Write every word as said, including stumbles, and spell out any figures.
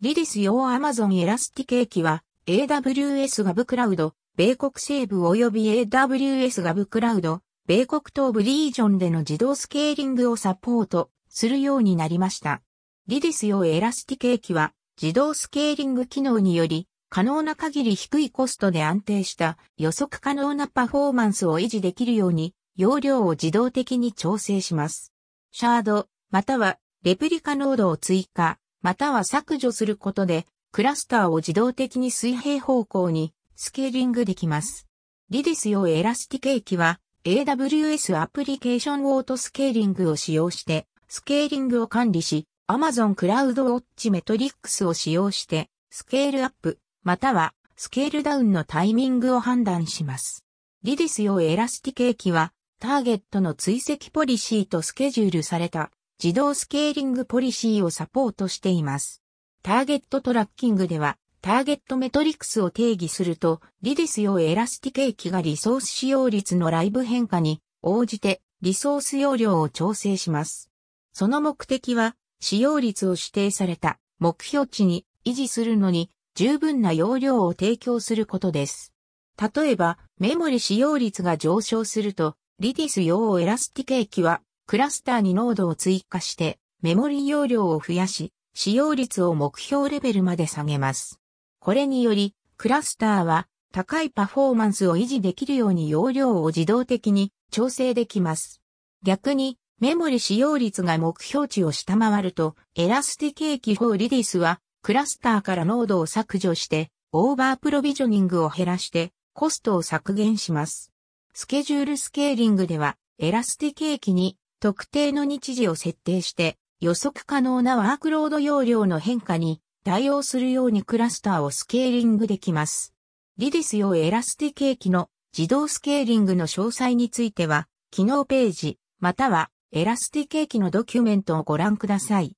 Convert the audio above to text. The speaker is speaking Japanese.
リディス用 Amazon エラスティケーキは エーダブリューエス ガブクラウド、米国西部及び エーダブリューエス ガブクラウド、米国東部リージョンでの自動スケーリングをサポートするようになりました。リディス用エラスティケーキは自動スケーリング機能により可能な限り低いコストで安定した予測可能なパフォーマンスを維持できるように容量を自動的に調整します。シャード、またはレプリカノードを追加、または削除することで、クラスターを自動的に水平方向にスケーリングできます。リディス用エラスティケーキは エーダブリューエス アプリケーションオートスケーリングを使用してスケーリングを管理し、Amazon クラウドウォッチメトリックスを使用してスケールアップ、またはスケールダウンのタイミングを判断します。リディス用エラスティケーキはターゲットの追跡ポリシーとスケジュールされた自動スケーリングポリシーをサポートしています。ターゲットトラッキングでは、ターゲットメトリクスを定義すると、リディス用エラスティケーキがリソース使用率のライブ変化に応じてリソース容量を調整します。その目的は、使用率を指定された目標値に維持するのに十分な容量を提供することです。例えば、メモリ使用率が上昇すると、リディス用エラスティケーキは、クラスターにノードを追加して、メモリ容量を増やし、使用率を目標レベルまで下げます。これにより、クラスターは高いパフォーマンスを維持できるように容量を自動的に調整できます。逆に、メモリ使用率が目標値を下回ると、エラスティケーキフォーリディスは、クラスターからノードを削除して、オーバープロビジョニングを減らして、コストを削減します。スケジュールスケーリングでは、エラスティケーキに特定の日時を設定して、予測可能なワークロード容量の変化に対応するようにクラスターをスケーリングできます。リディス用エラスティケーキの自動スケーリングの詳細については、機能ページ、またはエラスティケーキのドキュメントをご覧ください。